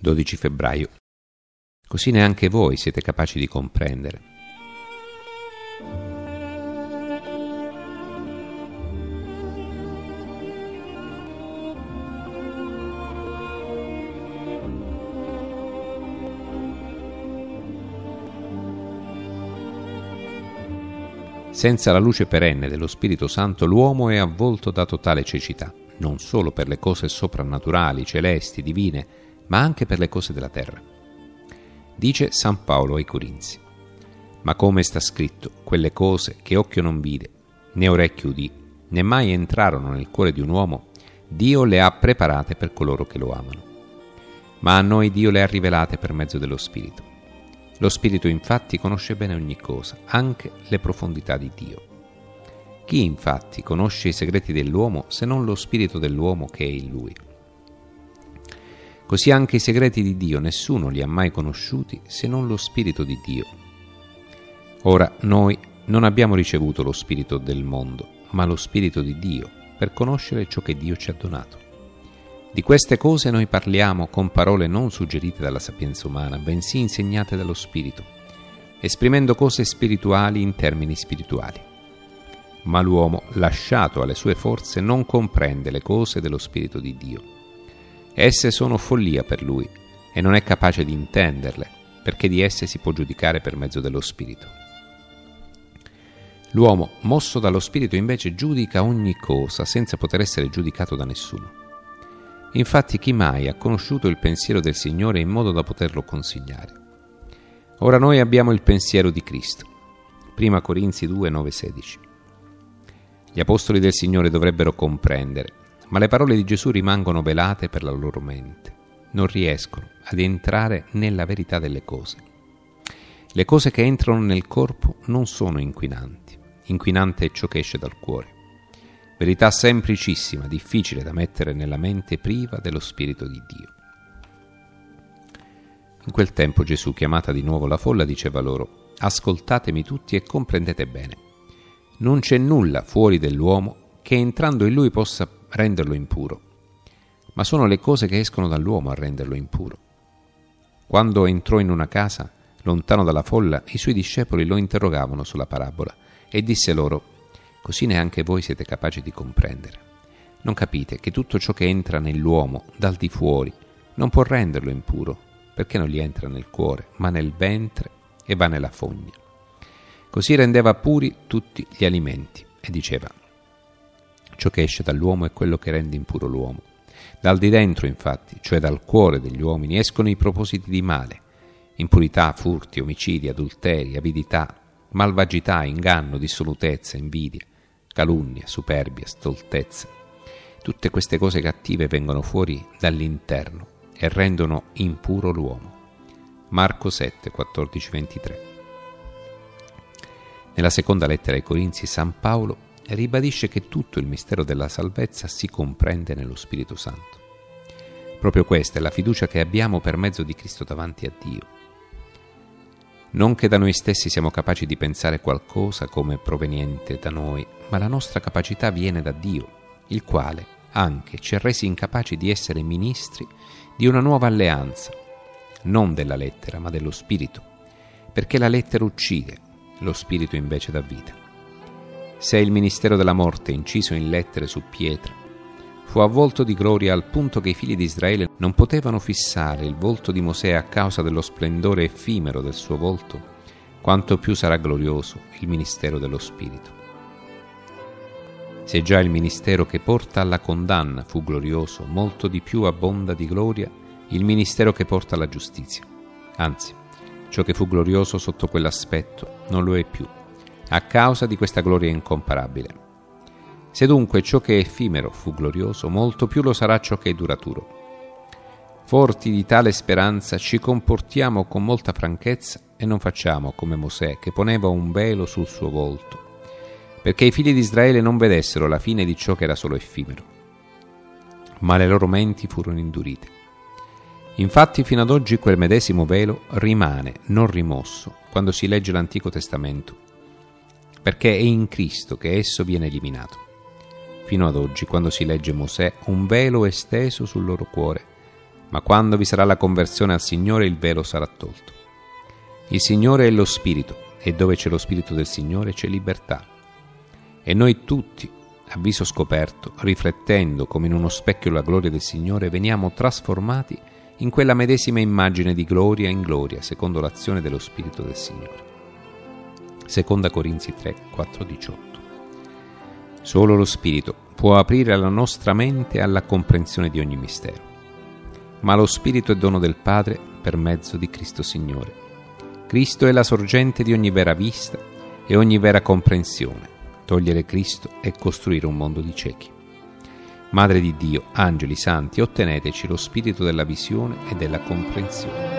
12 febbraio. Così neanche voi siete capaci di comprendere. Senza la luce perenne dello Spirito Santo l'uomo è avvolto da totale cecità, non solo per le cose soprannaturali, celesti, divine, ma anche per le cose della terra. Dice San Paolo ai Corinzi: ma come sta scritto, quelle cose che occhio non vide, né orecchio udì, né mai entrarono nel cuore di un uomo, Dio le ha preparate per coloro che lo amano. Ma a noi Dio le ha rivelate per mezzo dello Spirito. Lo Spirito infatti conosce bene ogni cosa, anche le profondità di Dio. Chi infatti conosce i segreti dell'uomo se non lo Spirito dell'uomo che è in lui? Così anche i segreti di Dio nessuno li ha mai conosciuti se non lo Spirito di Dio. Ora noi non abbiamo ricevuto lo Spirito del mondo, ma lo Spirito di Dio, per conoscere ciò che Dio ci ha donato. Di queste cose noi parliamo con parole non suggerite dalla sapienza umana, bensì insegnate dallo Spirito, esprimendo cose spirituali in termini spirituali. Ma l'uomo, lasciato alle sue forze, non comprende le cose dello Spirito di Dio. Esse sono follia per lui e non è capace di intenderle, perché di esse si può giudicare per mezzo dello Spirito. L'uomo, mosso dallo Spirito, invece giudica ogni cosa senza poter essere giudicato da nessuno. Infatti chi mai ha conosciuto il pensiero del Signore in modo da poterlo consigliare? Ora noi abbiamo il pensiero di Cristo. 1 Corinzi 2, 9, 16. Gli apostoli del Signore dovrebbero comprendere, ma le parole di Gesù rimangono velate per la loro mente. Non riescono ad entrare nella verità delle cose. Le cose che entrano nel corpo non sono inquinanti. Inquinante è ciò che esce dal cuore. Verità semplicissima, difficile da mettere nella mente priva dello Spirito di Dio. In quel tempo Gesù, chiamata di nuovo la folla, diceva loro: ascoltatemi tutti e comprendete bene. Non c'è nulla fuori dell'uomo che entrando in lui possa renderlo impuro, ma sono le cose che escono dall'uomo a renderlo impuro. Quando entrò in una casa, lontano dalla folla, i suoi discepoli lo interrogavano sulla parabola e disse loro: così neanche voi siete capaci di comprendere. Non capite che tutto ciò che entra nell'uomo dal di fuori non può renderlo impuro, perché non gli entra nel cuore, ma nel ventre e va nella fogna. Così rendeva puri tutti gli alimenti e diceva: ciò che esce dall'uomo è quello che rende impuro l'uomo. Dal di dentro, infatti, cioè dal cuore degli uomini, escono i propositi di male: impurità, furti, omicidi, adulteri, avidità, malvagità, inganno, dissolutezza, invidia, calunnia, superbia, stoltezza. Tutte queste cose cattive vengono fuori dall'interno e rendono impuro l'uomo. Marco 7, 14, 23. Nella seconda lettera ai Corinzi, San Paolo ribadisce che tutto il mistero della salvezza si comprende nello Spirito Santo. Proprio questa è la fiducia che abbiamo per mezzo di Cristo davanti a Dio. Non che da noi stessi siamo capaci di pensare qualcosa come proveniente da noi, ma la nostra capacità viene da Dio, il quale anche ci ha resi incapaci di essere ministri di una nuova alleanza, non della lettera, ma dello Spirito, perché la lettera uccide, lo Spirito invece dà vita. Se il ministero della morte, inciso in lettere su pietra, fu avvolto di gloria al punto che i figli di Israele non potevano fissare il volto di Mosè a causa dello splendore effimero del suo volto, quanto più sarà glorioso il ministero dello Spirito. Se già il ministero che porta alla condanna fu glorioso, molto di più abbonda di gloria il ministero che porta alla giustizia. Anzi, ciò che fu glorioso sotto quell'aspetto non lo è più, a causa di questa gloria incomparabile. Se dunque ciò che è effimero fu glorioso, molto più lo sarà ciò che è duraturo. Forti di tale speranza ci comportiamo con molta franchezza e non facciamo come Mosè, che poneva un velo sul suo volto, perché i figli di Israele non vedessero la fine di ciò che era solo effimero. Ma le loro menti furono indurite. Infatti fino ad oggi quel medesimo velo rimane non rimosso quando si legge l'Antico Testamento, perché è in Cristo che esso viene eliminato. Fino ad oggi, quando si legge Mosè, un velo è steso sul loro cuore, Ma quando vi sarà la conversione al Signore, il velo sarà tolto. Il Signore è lo Spirito, e dove c'è lo Spirito del Signore c'è libertà. E noi tutti, a viso scoperto, riflettendo come in uno specchio la gloria del Signore, veniamo trasformati in quella medesima immagine di gloria in gloria, secondo l'azione dello Spirito del Signore. Seconda Corinzi 3, 4-18. Solo lo Spirito può aprire la nostra mente alla comprensione di ogni mistero. Ma lo Spirito è dono del Padre per mezzo di Cristo Signore. Cristo è la sorgente di ogni vera vista e ogni vera comprensione. Togliere Cristo è costruire un mondo di ciechi. Madre di Dio, angeli santi, otteneteci lo spirito della visione e della comprensione.